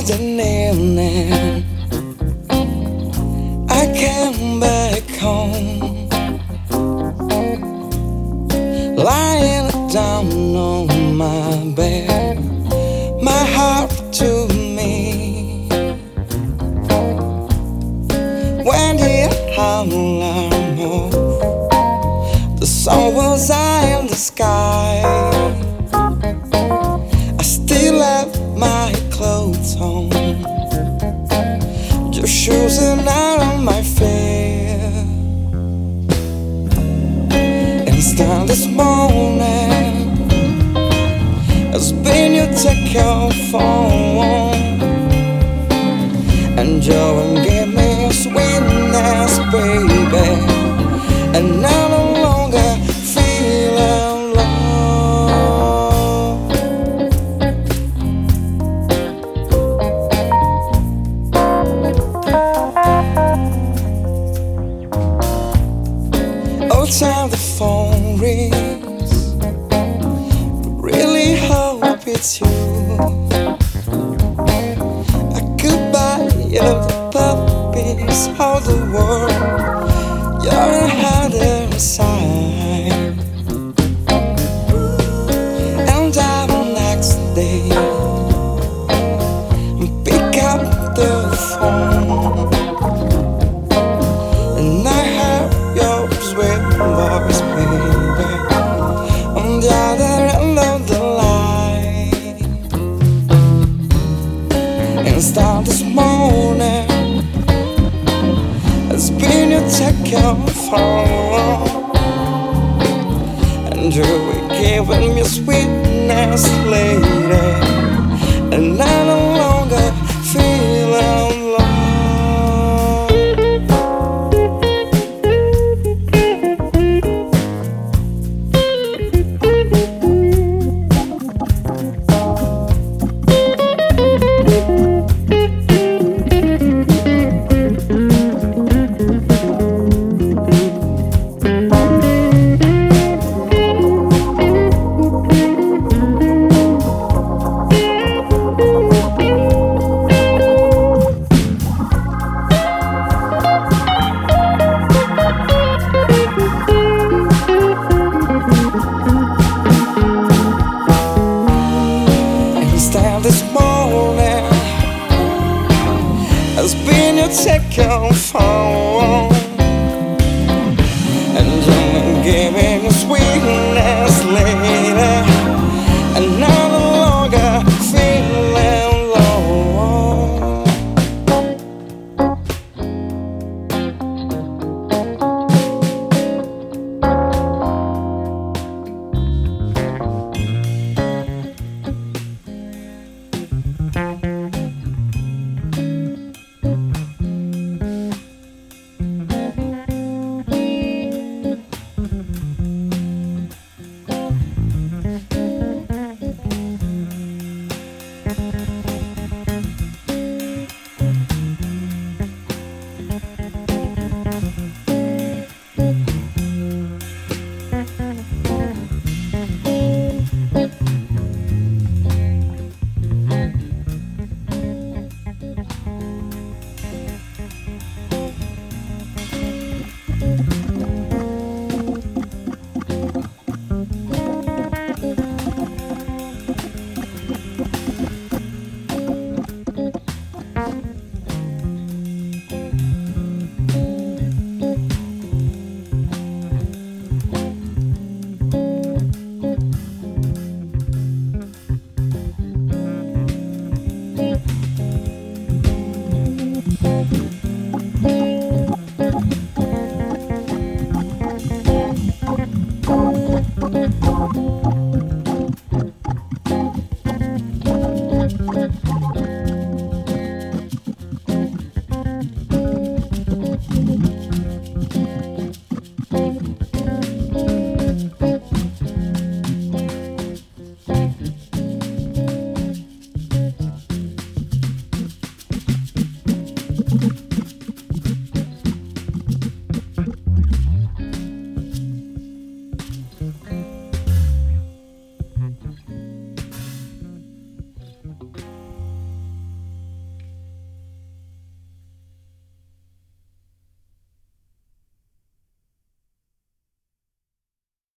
Into the evening, I came back home, lying down on my bed, my heart to me. When the alarm moved, the sun was high in the sky. I still have my clothes on, just shoes and out on my feet. Instead this morning, it's been you take your phone and you and give me a sweetness, baby, and I no longer feel alone. All time the phone rings, really hope it's you. I could buy you the puppies of the world, you're harder inside. And the next day, pick up the phone, and I heard your sweet voice, baby, on the other end of the line. And start this morning, it's been you take your phone, and you were giving me sweetness, lady, and I no longer feel alone. This morning, it's been you take your phone,